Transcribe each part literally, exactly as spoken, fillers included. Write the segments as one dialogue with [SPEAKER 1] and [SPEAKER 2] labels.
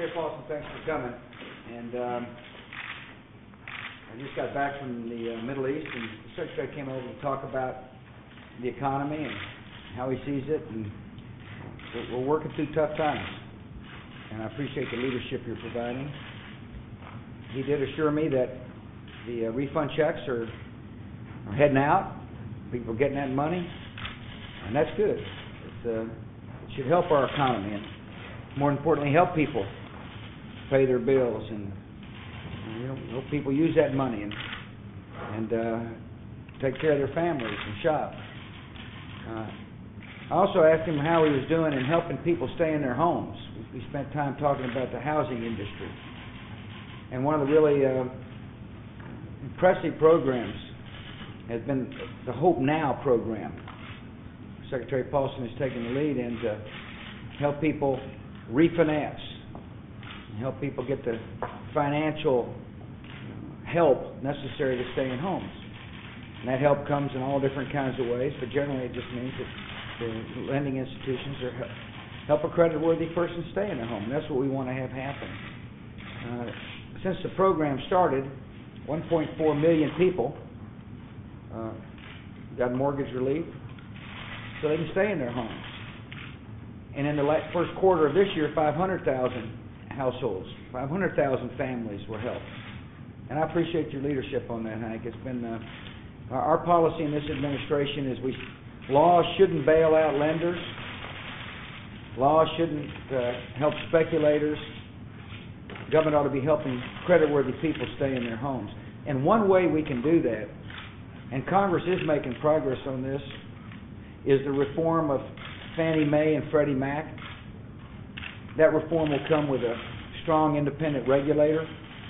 [SPEAKER 1] Secretary Paulson, thanks for coming. And um, I just got back from the uh, Middle East, and the Secretary came over to talk about the economy and how he sees it. And we're, we're working through tough times, and I appreciate the leadership you're providing. He did assure me that the uh, refund checks are, are heading out. People are getting that money, and that's good. It's, uh, it should help our economy, and more importantly, help people pay their bills, and you know, help people use that money and and uh, take care of their families and shop. Uh, I also asked him how he was doing in helping people stay in their homes. We, we spent time talking about the housing industry, and one of the really uh, impressive programs has been the Hope Now program. Secretary Paulson has taken the lead in to help people refinance, and help people get the financial help necessary to stay in homes. And that help comes in all different kinds of ways, but generally it just means that the lending institutions are help, help a credit-worthy person stay in their home. That's what we want to have happen. Uh, since the program started, one point four million people uh, got mortgage relief so they can stay in their homes. And in the first quarter of this year, five hundred thousand households, five hundred thousand families were helped. And I appreciate your leadership on that, Hank. It's been uh, our policy in this administration is we laws shouldn't bail out lenders. Laws shouldn't uh, help speculators. Government ought to be helping credit-worthy people stay in their homes. And one way we can do that, and Congress is making progress on this, is the reform of Fannie Mae and Freddie Mac. That reform will come with a strong independent regulator.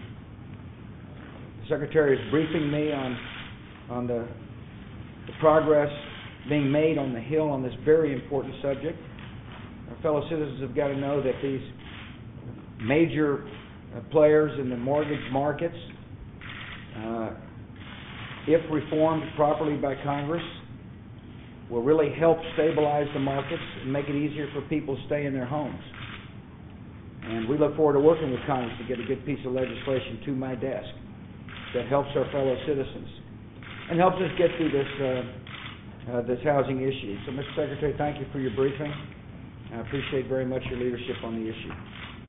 [SPEAKER 1] The Secretary is briefing me on on the, the progress being made on the Hill on this very important subject. Our fellow citizens have got to know that these major uh, players in the mortgage markets, uh, if reformed properly by Congress, will really help stabilize the markets and make it easier for people to stay in their homes. And we look forward to working with Congress to get a good piece of legislation to my desk that helps our fellow citizens and helps us get through this uh, uh, this housing issue. So, Mister Secretary, thank you for your briefing. I appreciate very much your leadership on the issue.